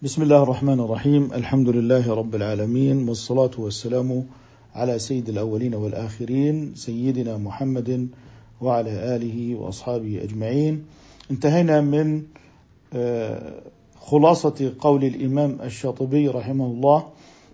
بسم الله الرحمن الرحيم. الحمد لله رب العالمين، والصلاة والسلام على سيد الأولين والآخرين سيدنا محمد وعلى آله وأصحابه أجمعين. انتهينا من خلاصة قول الإمام الشاطبي رحمه الله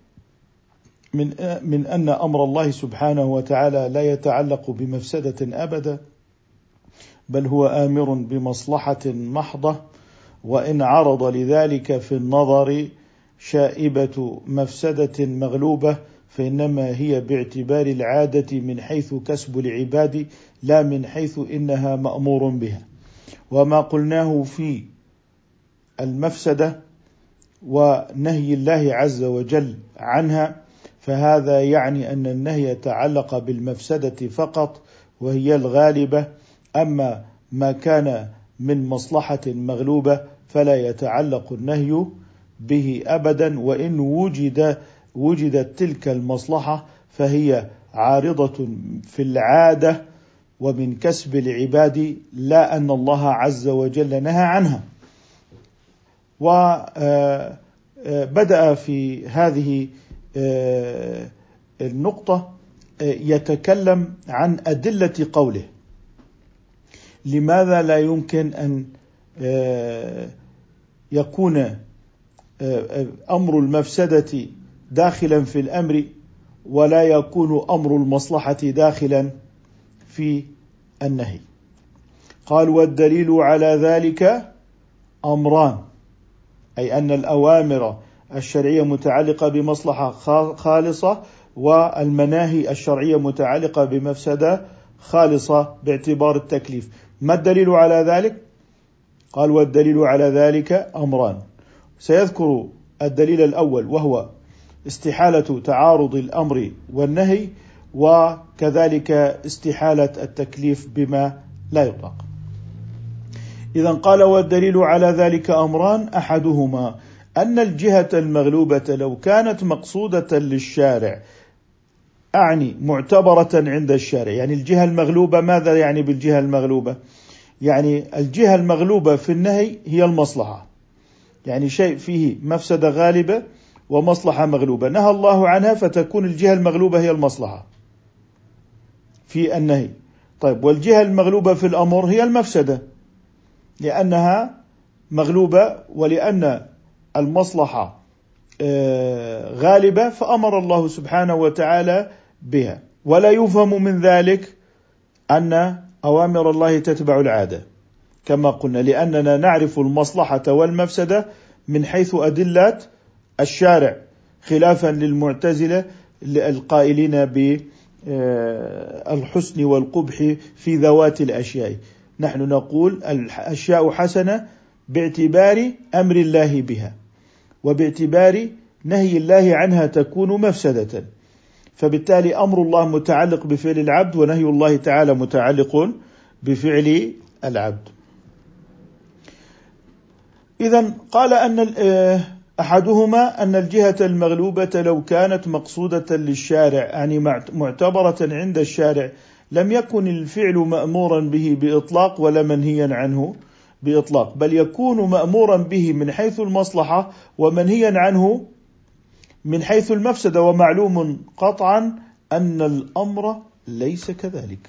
من أن أمر الله سبحانه وتعالى لا يتعلق بمفسدة أبدا، بل هو آمر بمصلحة محضة، وإن عرض لذلك في النظر شائبة مفسدة مغلوبة فإنما هي باعتبار العادة من حيث كسب العباد، لا من حيث إنها مأمور بها. وما قلناه في المفسدة ونهي الله عز وجل عنها فهذا يعني أن النهي يتعلق بالمفسدة فقط وهي الغالبة، أما ما كان من مصلحة مغلوبة فلا يتعلق النهي به أبدا، وإن وجدت تلك المصلحة فهي عارضة في العادة ومن كسب العباد، لا أن الله عز وجل نهى عنها. وبدأ في هذه النقطة يتكلم عن أدلة قوله. لماذا لا يمكن أن يكون أمر المفسدة داخلا في الأمر ولا يكون أمر المصلحة داخلا في النهي؟ قال: والدليل على ذلك أمران، أي أن الأوامر الشرعية متعلقة بمصلحة خالصة، والمناهي الشرعية متعلقة بمفسدة خالصة باعتبار التكليف. ما الدليل على ذلك؟ قال: والدليل على ذلك أمران. سيذكر الدليل الأول وهو استحالة تعارض الأمر والنهي، وكذلك استحالة التكليف بما لا يطاق. إذن قال: والدليل على ذلك أمران، أحدهما أن الجهة المغلوبة لو كانت مقصودة للشارع، أعني معتبرة عند الشارع. يعني الجهة المغلوبة، ماذا يعني بالجهة المغلوبة؟ يعني الجهة المغلوبة في النهي هي المصلحة، يعني شيء فيه مفسدة غالبة ومصلحة مغلوبة نهى الله عنها، فتكون الجهة المغلوبة هي المصلحة في النهي. طيب، والجهة المغلوبة في الأمر هي المفسدة، لأنها مغلوبة ولأن المصلحة غالبة فأمر الله سبحانه وتعالى بها. ولا يفهم من ذلك أن أوامر الله تتبع العادة كما قلنا، لأننا نعرف المصلحة والمفسدة من حيث أدلة الشارع، خلافا للمعتزلة القائلين بالحسن والقبح في ذوات الأشياء. نحن نقول الأشياء حسنة باعتبار أمر الله بها، وباعتبار نهي الله عنها تكون مفسدة، فبالتالي أمر الله متعلق بفعل العبد، ونهي الله تعالى متعلق بفعل العبد. إذن قال أن أحدهما أن الجهة المغلوبة لو كانت مقصودة للشارع، يعني معتبرة عند الشارع، لم يكن الفعل مأمورا به بإطلاق ولا منهيا عنه بإطلاق، بل يكون مأمورا به من حيث المصلحة ومنهيا عنه من حيث المفسدة. ومعلوم قطعا أن الأمر ليس كذلك،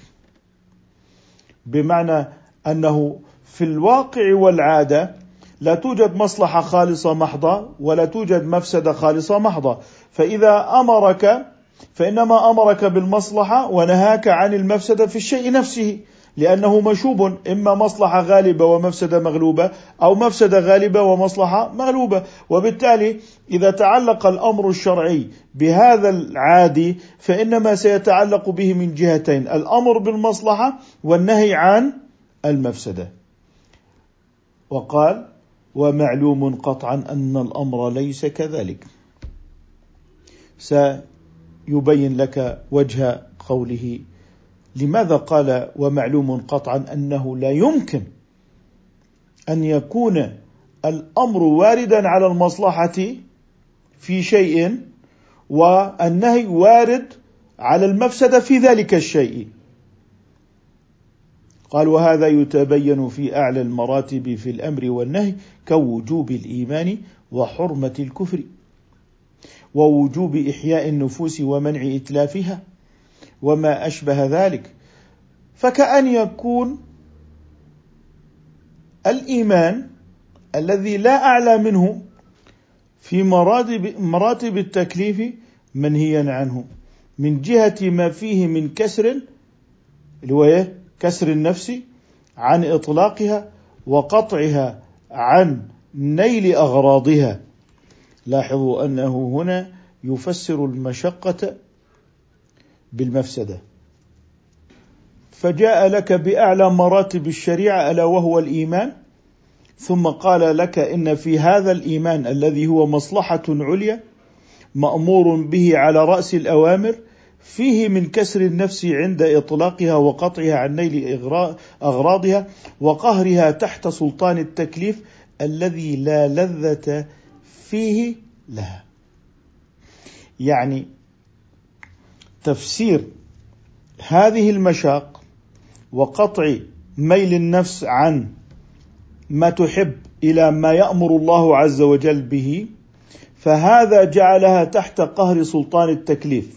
بمعنى أنه في الواقع والعادة لا توجد مصلحة خالصة محضة ولا توجد مفسدة خالصة محضة، فإذا أمرك فإنما أمرك بالمصلحة ونهاك عن المفسدة في الشيء نفسه، لأنه مشوب، إما مصلحة غالبة ومفسدة مغلوبة، أو مفسدة غالبة ومصلحة مغلوبة. وبالتالي إذا تعلق الأمر الشرعي بهذا العادي فإنما سيتعلق به من جهتين: الأمر بالمصلحة والنهي عن المفسدة. وقال: ومعلوم قطعا أن الأمر ليس كذلك. سيبين لك وجه قوله. لماذا قال ومعلوم قطعا أنه لا يمكن أن يكون الأمر واردا على المصلحة في شيء والنهي وارد على المفسدة في ذلك الشيء؟ قال: وهذا يتبين في أعلى المراتب في الأمر والنهي، كوجوب الإيمان وحرمة الكفر ووجوب إحياء النفوس ومنع إتلافها وما أشبه ذلك. فكأن يكون الإيمان الذي لا أعلى منه في مراتب التكليف منهيا عنه، من جهة ما فيه من كسر كسر النفس عن إطلاقها وقطعها عن نيل أغراضها. لاحظوا أنه هنا يفسر المشقة بالمفسدة، فجاء لك بأعلى مراتب الشريعة ألا وهو الإيمان، ثم قال لك إن في هذا الإيمان الذي هو مصلحة عليا مأمور به على رأس الأوامر، فيه من كسر النفس عند إطلاقها وقطعها عن نيل أغراضها وقهرها تحت سلطان التكليف الذي لا لذة فيه لها. يعني تفسير هذه المشاق وقطع ميل النفس عن ما تحب إلى ما يأمر الله عز وجل به، فهذا جعلها تحت قهر سلطان التكليف،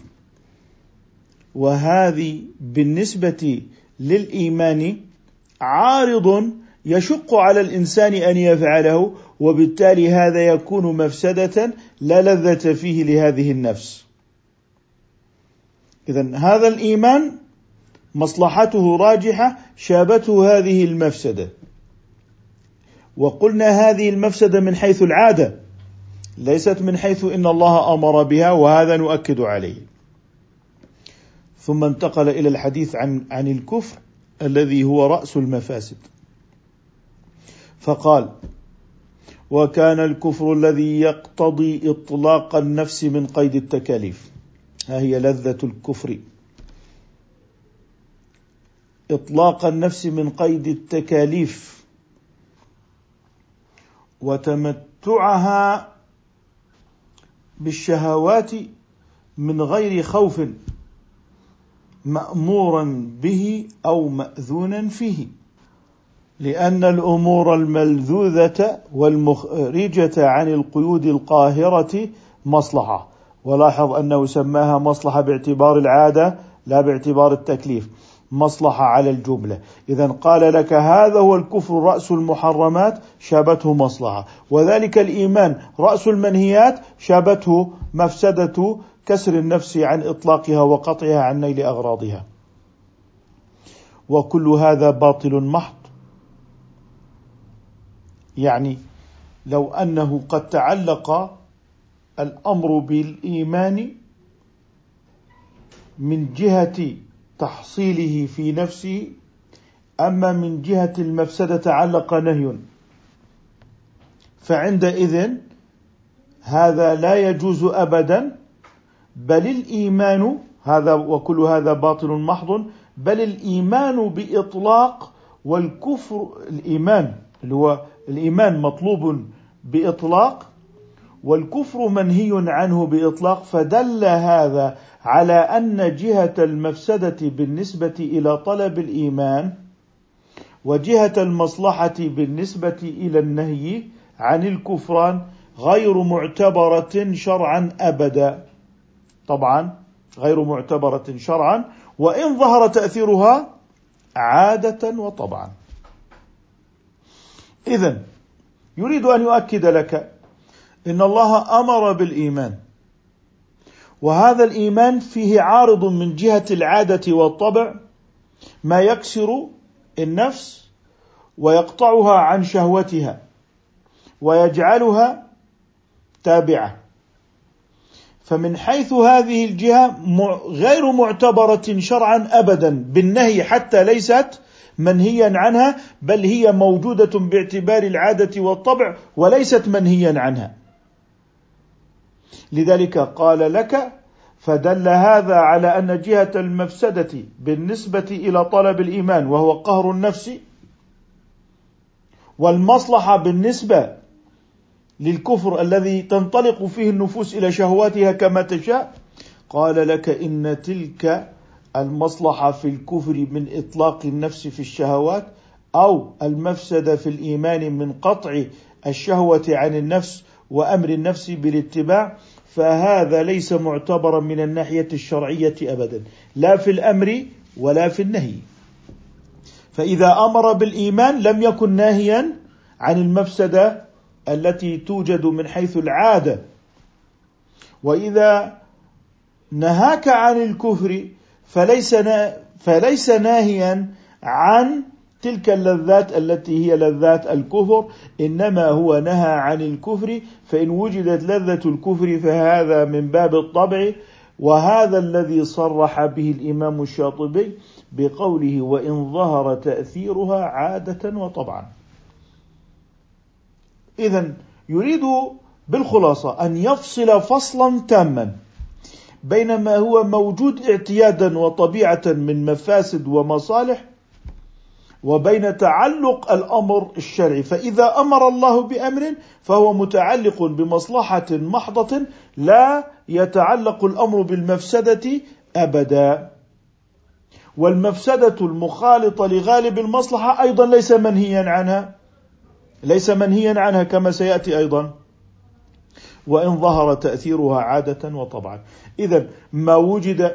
وهذه بالنسبة للإيمان عارض يشق على الإنسان أن يفعله، وبالتالي هذا يكون مفسدة لا لذة فيه لهذه النفس. إذن هذا الإيمان مصلحته راجحة شابته هذه المفسدة، وقلنا هذه المفسدة من حيث العادة ليست من حيث إن الله أمر بها، وهذا نؤكد عليه. ثم انتقل إلى الحديث عن الكفر الذي هو رأس المفاسد، فقال: وكان الكفر الذي يقتضي إطلاق النفس من قيد التكاليف. ها هي لذة الكفر، إطلاق النفس من قيد التكاليف وتمتعها بالشهوات من غير خوف مأمورا به أو مأذونا فيه، لأن الأمور الملذوذة والمخرجة عن القيود القاهرة مصلحة. ولاحظ أنه سماها مصلحة باعتبار العادة لا باعتبار التكليف، مصلحة على الجملة. إذن قال لك هذا هو الكفر رأس المحرمات شابته مصلحة، وذلك الإيمان رأس المنهيات شابته مفسدة كسر النفس عن إطلاقها وقطعها عن نيل أغراضها. وكل هذا باطل محض. يعني لو أنه قد تعلق الأمر بالإيمان من جهة تحصيله في نفسه، أما من جهة المفسدة تعلق نهي، فعندئذ هذا لا يجوز أبدا، بل الإيمان هذا وكل هذا باطل محض، بل الإيمان بإطلاق والكفر، الإيمان اللي هو الإيمان مطلوب بإطلاق والكفر منهي عنه بإطلاق. فدل هذا على أن جهة المفسدة بالنسبة إلى طلب الإيمان وجهة المصلحة بالنسبة إلى النهي عن الكفران غير معتبرة شرعا أبدا. طبعا غير معتبرة شرعا، وإن ظهر تأثيرها عادة وطبعا. إذن يريد أن يؤكد لك إن الله أمر بالإيمان، وهذا الإيمان فيه عارض من جهة العادة والطبع ما يكسر النفس ويقطعها عن شهوتها ويجعلها تابعة. فمن حيث هذه الجهة غير معتبرة شرعا أبدا بالنهي، حتى ليست منهيا عنها، بل هي موجودة باعتبار العادة والطبع وليست منهيا عنها. لذلك قال لك: فدل هذا على أن جهة المفسدة بالنسبة إلى طلب الإيمان وهو قهر النفس، والمصلحة بالنسبة للكفر الذي تنطلق فيه النفوس إلى شهواتها كما تشاء، قال لك إن تلك المصلحة في الكفر من إطلاق النفس في الشهوات، أو المفسدة في الإيمان من قطع الشهوة عن النفس وأمر النفس بالاتباع، فهذا ليس معتبرا من الناحية الشرعية أبدا، لا في الأمر ولا في النهي. فإذا أمر بالإيمان لم يكن ناهيا عن المفسدة التي توجد من حيث العادة، وإذا نهاك عن الكفر فليس ناهيا عن تلك اللذات التي هي لذات الكفر، إنما هو نهى عن الكفر، فإن وجدت لذة الكفر فهذا من باب الطبع، وهذا الذي صرح به الإمام الشاطبي بقوله وإن ظهر تأثيرها عادة وطبعا. إذن يريد بالخلاصة أن يفصل فصلا تاما بين ما هو موجود اعتيادا وطبيعة من مفاسد ومصالح، وبين تعلق الأمر الشرعي. فإذا أمر الله بأمر فهو متعلق بمصلحة محضة، لا يتعلق الأمر بالمفسدة أبدا. والمفسدة المخالطة لغالب المصلحة أيضا ليس منهيا عنها كما سيأتي أيضا، وإن ظهر تأثيرها عادة وطبعا. إذن ما وجد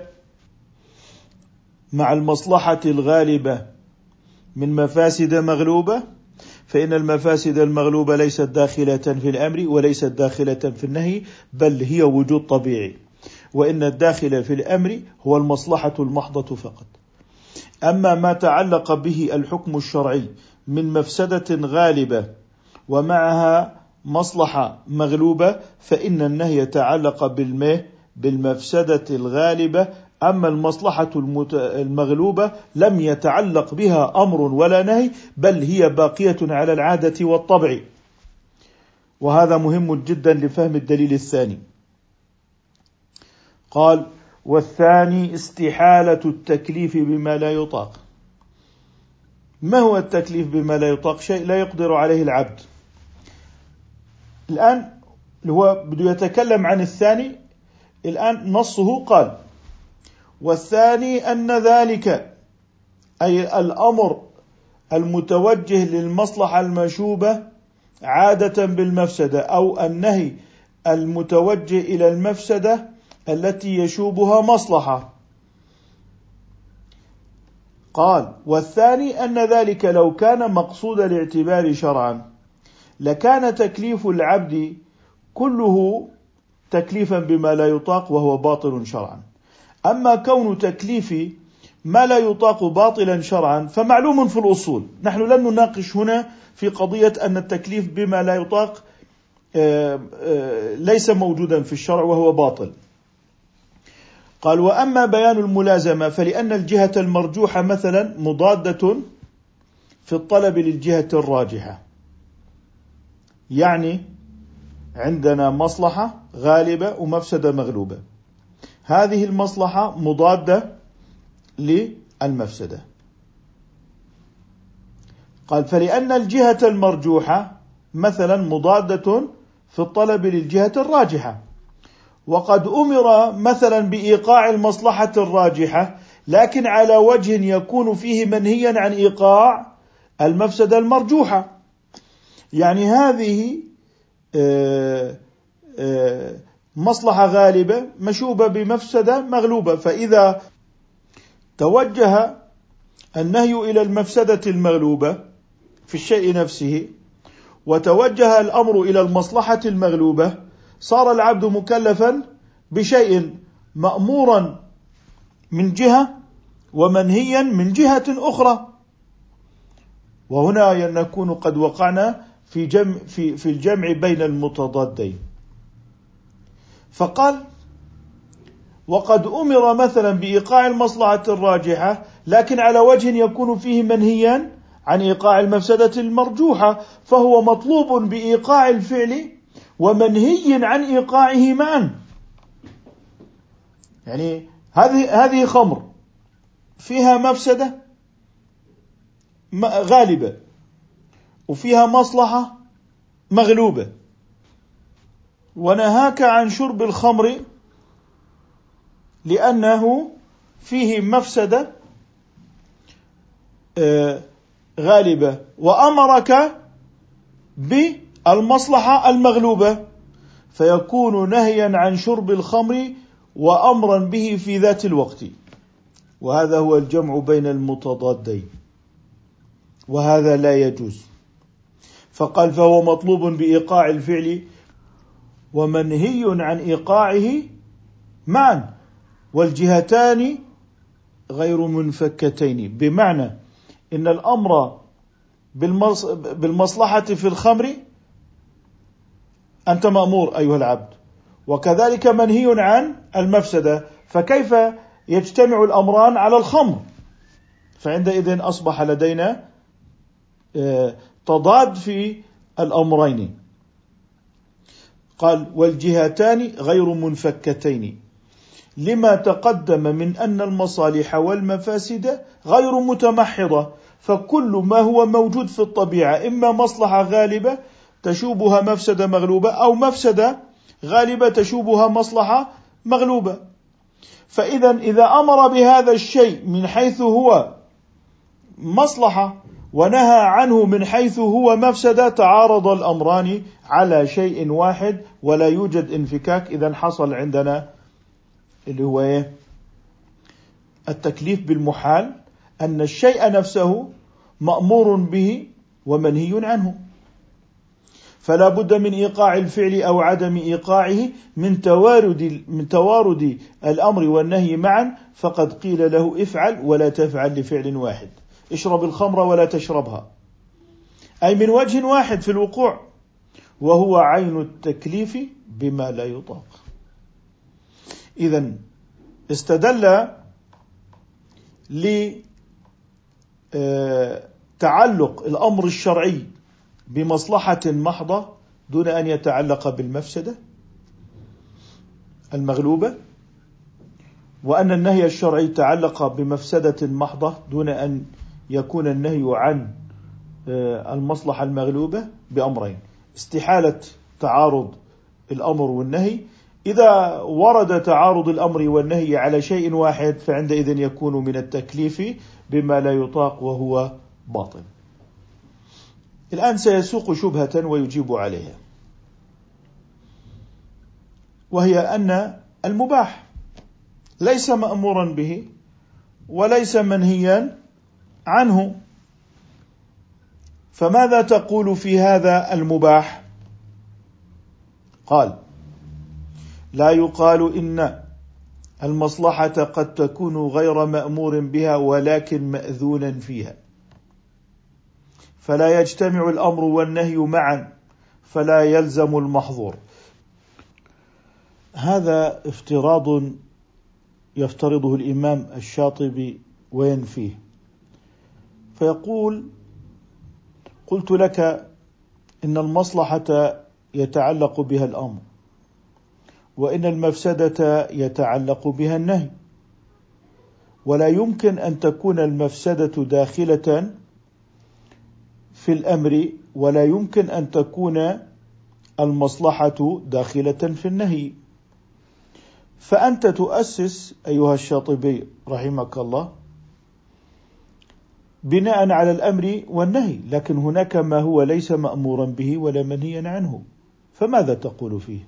مع المصلحة الغالبة من مفاسد مغلوبة، فإن المفاسد المغلوبة ليست داخلة في الأمر وليست داخلة في النهي، بل هي وجود طبيعي، وإن الداخل في الأمر هو المصلحة المحضة فقط. أما ما تعلق به الحكم الشرعي من مفسدة غالبة ومعها مصلحة مغلوبة، فإن النهي يتعلق بالمفسدة الغالبة. أما المصلحة المغلوبة لم يتعلق بها أمر ولا نهي، بل هي باقية على العادة والطبع. وهذا مهم جدا لفهم الدليل الثاني. قال والثاني استحالة التكليف بما لا يطاق. ما هو التكليف بما لا يطاق؟ شيء لا يقدر عليه العبد. الآن هو بده يتكلم عن الثاني. الآن نصه قال والثاني أن ذلك أي الأمر المتوجه للمصلحة المشوبة عادة بالمفسدة، أو النهي المتوجه إلى المفسدة التي يشوبها مصلحة. قال والثاني أن ذلك لو كان مقصود الاعتبار شرعا لكان تكليف العبد كله تكليفا بما لا يطاق وهو باطل شرعا. أما كون تكليف ما لا يطاق باطلا شرعا فمعلوم في الأصول. نحن لن نناقش هنا في قضية أن التكليف بما لا يطاق ليس موجودا في الشرع وهو باطل. قال وأما بيان الملازمة فلأن الجهة المرجوحة مثلا مضادة في الطلب للجهة الراجحة. يعني عندنا مصلحة غالبة ومفسدة مغلوبة، هذه المصلحة مضادة للمفسدة. قال فلأن الجهة المرجوحة مثلا مضادة في الطلب للجهة الراجحة، وقد أمر مثلا بإيقاع المصلحة الراجحة لكن على وجه يكون فيه منهيا عن إيقاع المفسدة المرجوحة. يعني هذه مصلحة غالبة مشوبة بمفسدة مغلوبة، فإذا توجه النهي إلى المفسدة المغلوبة في الشيء نفسه وتوجه الأمر إلى المصلحة المغلوبة صار العبد مكلفا بشيء مأمورا من جهة ومنهيا من جهة أخرى. وهنا نكون قد وقعنا في الجمع بين المتضادين. فقال وقد أمر مثلا بإيقاع المصلحة الراجحة لكن على وجه يكون فيه منهيا عن إيقاع المفسدة المرجوحة، فهو مطلوب بإيقاع الفعل ومنهي عن إيقاعه معا. يعني هذه خمر فيها مفسدة غالبة وفيها مصلحة مغلوبة، ونهاك عن شرب الخمر لأنه فيه مفسدة غالبة وأمرك بالمصلحة المغلوبة، فيكون نهيا عن شرب الخمر وأمرا به في ذات الوقت. وهذا هو الجمع بين المتضادين، وهذا لا يجوز. فقال فهو مطلوب بإيقاع الفعل ومنهي عن إيقاعه معا، والجهتان غير منفكتين، بمعنى إن الأمر بالمصلحة في الخمر أنت مأمور أيها العبد، وكذلك منهي عن المفسدة، فكيف يجتمع الأمران على الخمر؟ فعندئذ أصبح لدينا تضاد في الأمرين. قال والجهتان غير منفكتين، لما تقدم من أن المصالح والمفاسد غير متمحضة، فكل ما هو موجود في الطبيعة إما مصلحة غالبة تشوبها مفسدة مغلوبة، أو مفسدة غالبة تشوبها مصلحة مغلوبة. إذا أمر بهذا الشيء من حيث هو مصلحة ونهى عنه من حيث هو مفسدة، تعارض الأمران على شيء واحد ولا يوجد انفكاك. إذا حصل عندنا اللي هو التكليف بالمحال، أن الشيء نفسه مأمور به ومنهي عنه، فلا بد من إيقاع الفعل أو عدم إيقاعه من توارد الأمر والنهي معا. فقد قيل له افعل ولا تفعل لفعل واحد، اشرب الخمر ولا تشربها، أي من وجه واحد في الوقوع، وهو عين التكليف بما لا يطاق. إذن استدل لتعلق الأمر الشرعي بمصلحة محضة دون أن يتعلق بالمفسدة المغلوبة، وأن النهي الشرعي تعلق بمفسدة محضة دون أن يكون النهي عن المصلحة المغلوبة، بأمرين: استحالة تعارض الأمر والنهي. إذا ورد تعارض الأمر والنهي على شيء واحد فعندئذ يكون من التكليف بما لا يطاق وهو باطل. الآن سيسوق شبهة ويجيب عليها، وهي أن المباح ليس مأمورا به وليس منهيا عنه، فماذا تقول في هذا المباح؟ قال لا يقال إن المصلحة قد تكون غير مأمور بها ولكن مأذونا فيها، فلا يجتمع الأمر والنهي معا، فلا يلزم المحظور. هذا افتراض يفترضه الإمام الشاطبي وينفيه، فيقول: قلت لك إن المصلحة يتعلق بها الأمر، وإن المفسدة يتعلق بها النهي، ولا يمكن أن تكون المفسدة داخلة في الأمر، ولا يمكن أن تكون المصلحة داخلة في النهي. فأنت تؤسس أيها الشاطبي رحمك الله بناء على الأمر والنهي، لكن هناك ما هو ليس مأمورا به ولا منهيا عنه، فماذا تقول فيه؟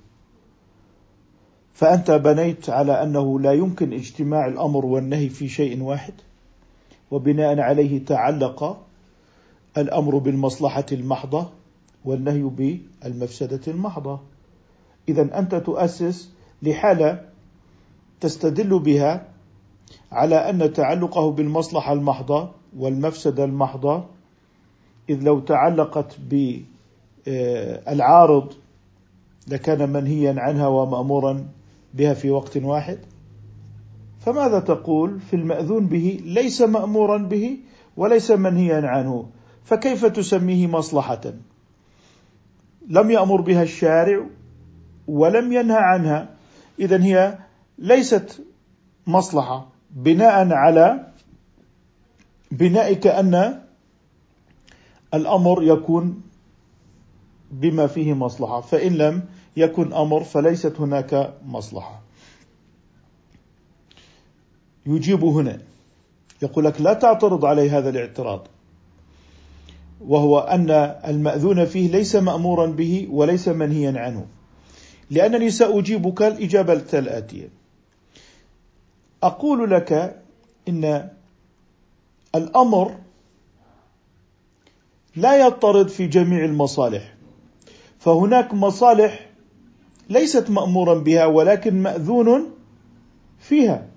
فأنت بنيت على أنه لا يمكن اجتماع الأمر والنهي في شيء واحد، وبناء عليه تعلق الأمر بالمصلحة المحضة والنهي بالمفسدة المحضة. إذن أنت تؤسس لحالة تستدل بها على أن تعلقه بالمصلحة المحضة والمفسدة المحضة، إذ لو تعلقت بالعارض لكان منهيا عنها ومأمورا بها في وقت واحد. فماذا تقول في المأذون به؟ ليس مأمورا به وليس منهيا عنه، فكيف تسميه مصلحة؟ لم يأمر بها الشارع ولم ينهى عنها، إذن هي ليست مصلحة، بناء على بنائك أن الأمر يكون بما فيه مصلحة، فإن لم يكن أمر فليست هناك مصلحة. يجيب هنا، يقول لك لا تعترض علي هذا الاعتراض، وهو أن المأذون فيه ليس مأمورا به وليس منهيا عنه، لأنني سأجيبك الإجابة الآتية. أقول لك إن الأمر لا يضطرد في جميع المصالح، فهناك مصالح ليست مأمورا بها ولكن مأذون فيها،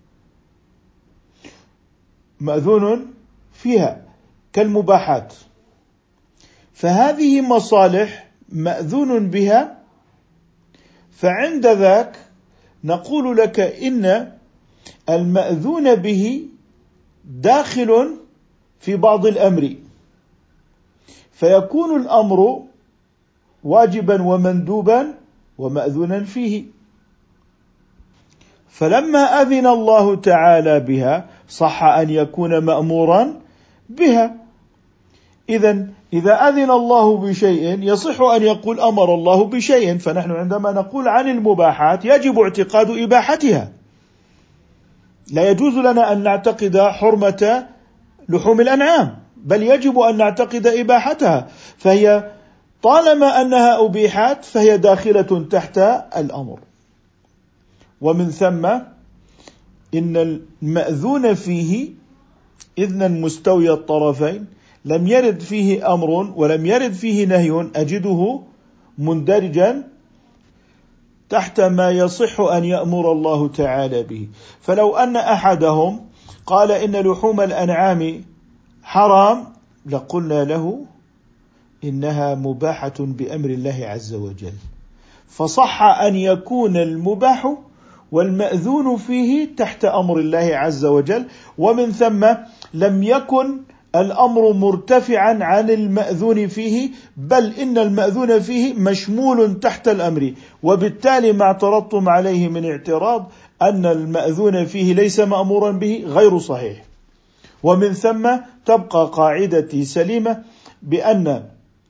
مأذون فيها كالمباحات، فهذه مصالح مأذون بها، فعند ذاك نقول لك إن المأذون به داخل في بعض الأمر، فيكون الأمر واجبا ومندوبا ومأذونا فيه. فلما أذن الله تعالى بها صح أن يكون مأمورا بها. إذا أذن الله بشيء يصح أن يقول أمر الله بشيء، فنحن عندما نقول عن المباحات يجب اعتقاد إباحتها، لا يجوز لنا أن نعتقد حرمة لحوم الأنعام، بل يجب أن نعتقد إباحتها، فهي طالما أنها أبيحت فهي داخلة تحت الأمر. ومن ثم إن المأذون فيه إذنا مستوي الطرفين لم يرد فيه أمر ولم يرد فيه نهي، أجده مندرجا تحت ما يصح أن يأمر الله تعالى به. فلو أن أحدهم قال إن لحوم الأنعام حرام لقلنا له إنها مباحة بأمر الله عز وجل، فصح أن يكون المباح والمأذون فيه تحت أمر الله عز وجل، ومن ثم لم يكن الأمر مرتفعا عن المأذون فيه، بل إن المأذون فيه مشمول تحت الأمر، وبالتالي ما اعترضتم عليه من اعتراض أن المأذون فيه ليس مأمورا به غير صحيح. ومن ثم تبقى قاعدتي سليمة بأن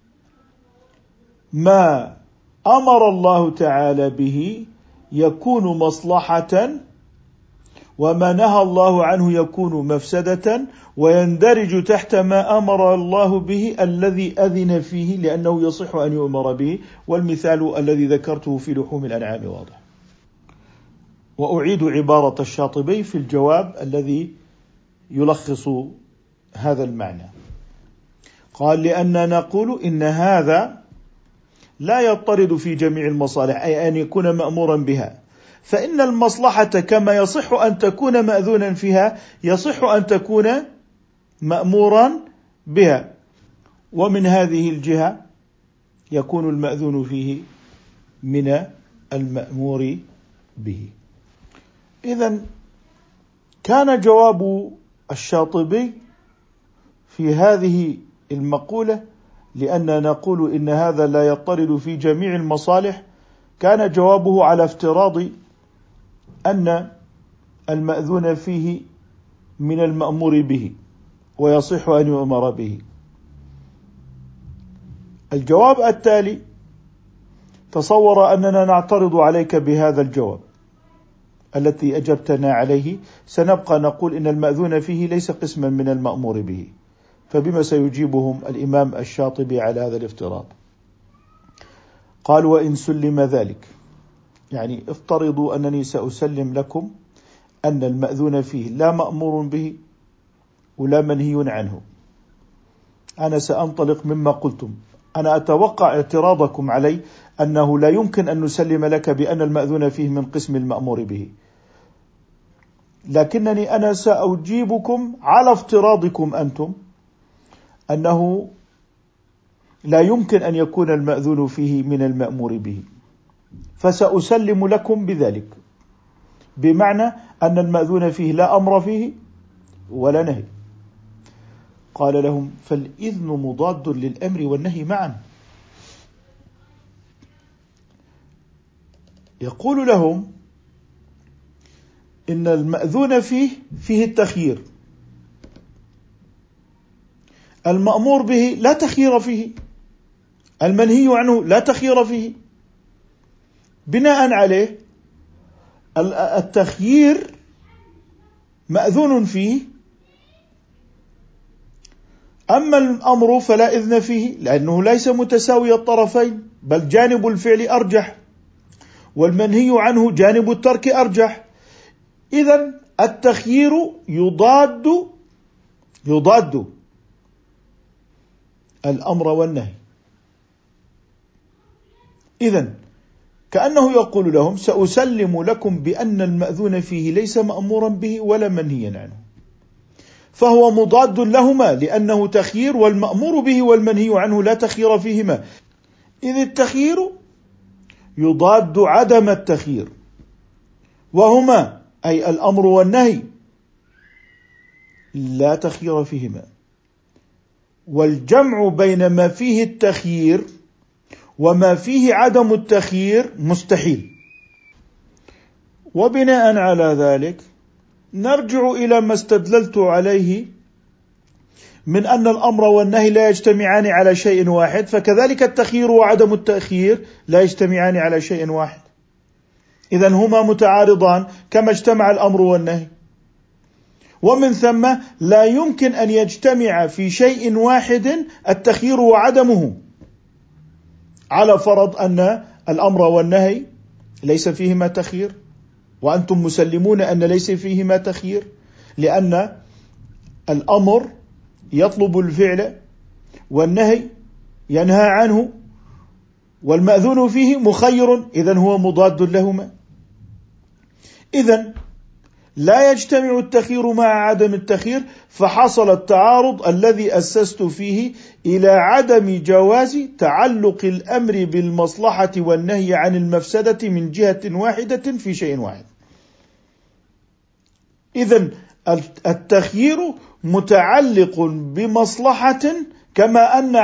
ما أمر الله تعالى به يكون مصلحة، وما نهى الله عنه يكون مفسدة، ويندرج تحت ما أمر الله به الذي أذن فيه، لأنه يصح أن يؤمر به، والمثال الذي ذكرته في لحوم الأنعام واضح. وأعيد عبارة الشاطبي في الجواب الذي يلخص هذا المعنى. قال: لأننا نقول إن هذا لا يضطرد في جميع المصالح، أي أن يكون مأمورا بها، فإن المصلحة كما يصح أن تكون مأذونا فيها يصح أن تكون مأمورا بها، ومن هذه الجهة يكون المأذون فيه من المأمور به. إذن كان جواب الشاطبي في هذه المقولة، لأننا نقول إن هذا لا يضطرد في جميع المصالح، كان جوابه على افتراض أن المأذون فيه من المأمور به ويصح أن يؤمر به. الجواب التالي تصور أننا نعترض عليك بهذا الجواب التي أجبتنا عليه، سنبقى نقول إن المأذون فيه ليس قسما من المأمور به، فبما سيجيبهم الإمام الشاطبي على هذا الافتراض؟ قال: وإن سلم ذلك، يعني افترضوا أنني سأسلم لكم أن المأذون فيه لا مأمور به ولا منهي عنه، أنا سأنطلق مما قلتم، أنا أتوقع اعتراضكم علي أنه لا يمكن أن نسلم لك بأن المأذون فيه من قسم المأمور به، لكنني أنا سأجيبكم على افتراضكم أنتم أنه لا يمكن أن يكون المأذون فيه من المأمور به، فسأسلم لكم بذلك، بمعنى أن المأذون فيه لا أمر فيه ولا نهي. قال لهم: فالإذن مضاد للأمر والنهي معا. يقول لهم إن المأذون فيه التخيير، المأمور به لا تخيير فيه، المنهي عنه لا تخيير فيه، بناء عليه التخيير مأذون فيه، أما الأمر فلا إذن فيه لأنه ليس متساوي الطرفين، بل جانب الفعل أرجح والمنهي عنه جانب الترك أرجح. إذن التخيير يضاد الأمر والنهي. إذن كأنه يقول لهم سأسلم لكم بأن المأذون فيه ليس مأمورا به ولا منهيا عنه، فهو مضاد لهما لأنه تخيير، والمأمور به والمنهي عنه لا تخيير فيهما، إذ التخيير يضاد عدم التخيير، وهما أي الأمر والنهي لا تخيير فيهما. والجمع بين ما فيه التخيير وما فيه عدم التخيير مستحيل. وبناء على ذلك نرجع إلى ما استدللت عليه من أن الأمر والنهي لا يجتمعان على شيء واحد، فكذلك التخيير وعدم التأخير لا يجتمعان على شيء واحد، إذن هما متعارضان كما اجتمع الأمر والنهي. ومن ثم لا يمكن أن يجتمع في شيء واحد التخيير وعدمه، على فرض أن الأمر والنهي ليس فيهما تخيير، وأنتم مسلمون أن ليس فيهما تخيير، لأن الأمر يطلب الفعل والنهي ينهى عنه، والمأذون فيه مخير، إذن هو مضاد لهما. إذن لا يجتمع التخيير مع عدم التخيير، فحصل التعارض الذي أسست فيه إلى عدم جواز تعلق الأمر بالمصلحة والنهي عن المفسدة من جهة واحدة في شيء واحد. إذن التخيير متعلق بمصلحة، كما أن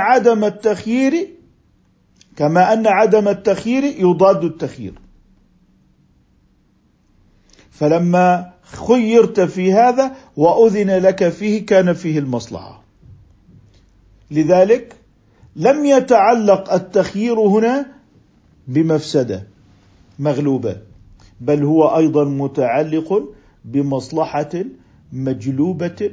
عدم التخيير يضاد التخيير. فلما خيرت في هذا وأذن لك فيه كان فيه المصلحة، لذلك لم يتعلق التخيير هنا بمفسدة مغلوبة، بل هو أيضا متعلق بمصلحة مجلوبة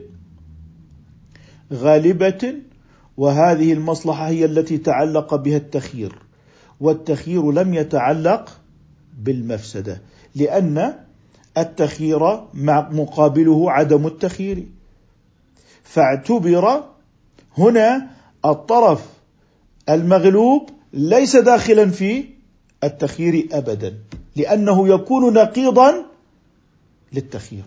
غالبة، وهذه المصلحة هي التي تعلق بها التخيير، والتخيير لم يتعلق بالمفسدة، لأن التخيير مقابله عدم التخيير، فاعتبر هنا الطرف المغلوب ليس داخلا في التخيير أبدا، لأنه يكون نقيضا للتخيير.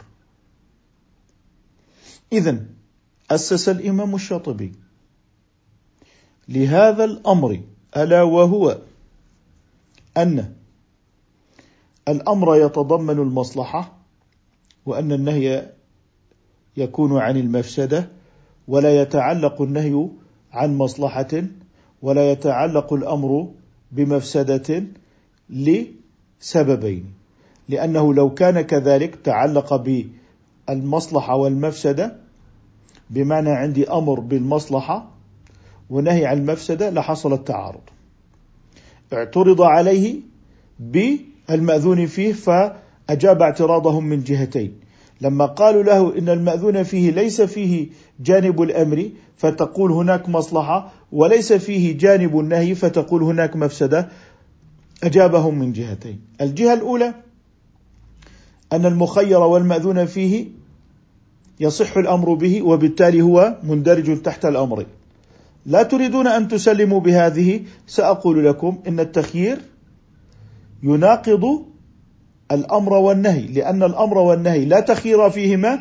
إذن أسس الإمام الشاطبي لهذا الأمر، ألا وهو أن الأمر يتضمن المصلحة، وأن النهي يكون عن المفسدة، ولا يتعلق النهي عن مصلحة ولا يتعلق الأمر بمفسدة لسببين، لأنه لو كان كذلك تعلق بالمصلحة والمفسدة، بمعنى عندي أمر بالمصلحة ونهي عن المفسدة، لحصل التعارض. اعترض عليه بالمأذون فيه فأجاب اعتراضهم من جهتين، لما قالوا له إن المأذون فيه ليس فيه جانب الأمر فتقول هناك مصلحة، وليس فيه جانب النهي فتقول هناك مفسدة، أجابهم من جهتين. الجهة الأولى أن المخير والمأذون فيه يصح الأمر به، وبالتالي هو مندرج تحت الأمر. لا تريدون أن تسلموا بهذه، سأقول لكم إن التخيير يناقض الأمر والنهي، لأن الأمر والنهي لا تخيير فيهما،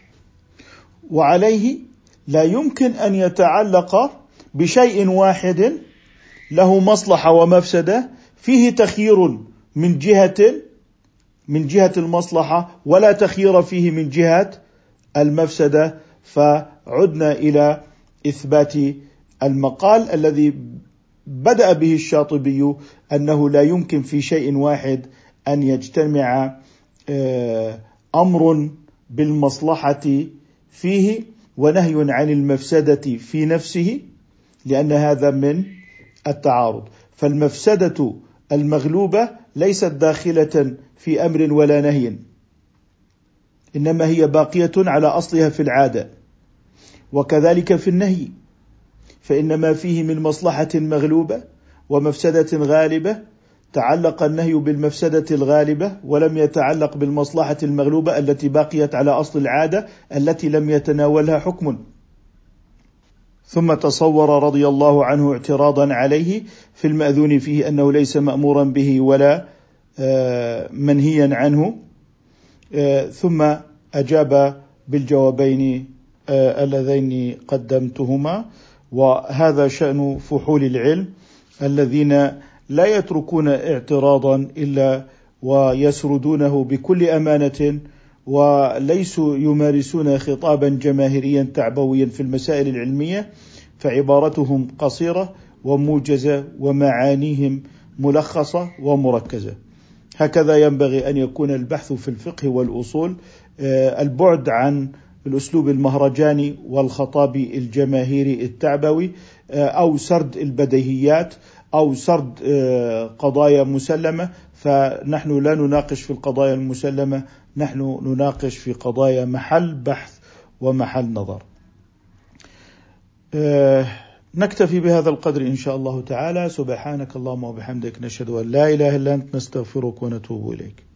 وعليه لا يمكن أن يتعلق بشيء واحد له مصلحة ومفسدة فيه تخيير من جهة المصلحة، ولا تخيير فيه من جهة المفسدة. فعدنا إلى إثبات المقال الذي بدأ به الشاطبي، أنه لا يمكن في شيء واحد أن يجتمع أمر بالمصلحة فيه ونهي عن المفسدة في نفسه، لأن هذا من التعارض. فالمفسدة المغلوبة ليست داخلة في أمر ولا نهي، إنما هي باقية على أصلها في العادة. وكذلك في النهي، فإن ما فيه من مصلحة مغلوبة ومفسدة غالبة تعلق النهي بالمفسدة الغالبة ولم يتعلق بالمصلحة المغلوبة التي بقيت على أصل العادة التي لم يتناولها حكم. ثم تصور رضي الله عنه اعتراضا عليه في المأذون فيه أنه ليس مأمورا به ولا منهيا عنه، ثم أجاب بالجوابين اللذين قدمتهما. وهذا شأن فحول العلم الذين لا يتركون اعتراضا إلا ويسردونه بكل أمانة، وليسوا يمارسون خطابا جماهيريا تعبويا في المسائل العلمية، فعبارتهم قصيرة وموجزة ومعانيهم ملخصة ومركزة. هكذا ينبغي أن يكون البحث في الفقه والأصول، البعد عن الأسلوب المهرجاني والخطابي الجماهيري التعبوي، أو سرد البديهيات أو سرد قضايا مسلمة. فنحن لا نناقش في القضايا المسلمة، نحن نناقش في قضايا محل بحث ومحل نظر. نكتفي بهذا القدر إن شاء الله تعالى. سبحانك اللهم وبحمدك، نشهد أن لا إله إلا أنت، نستغفرك ونتوب إليك.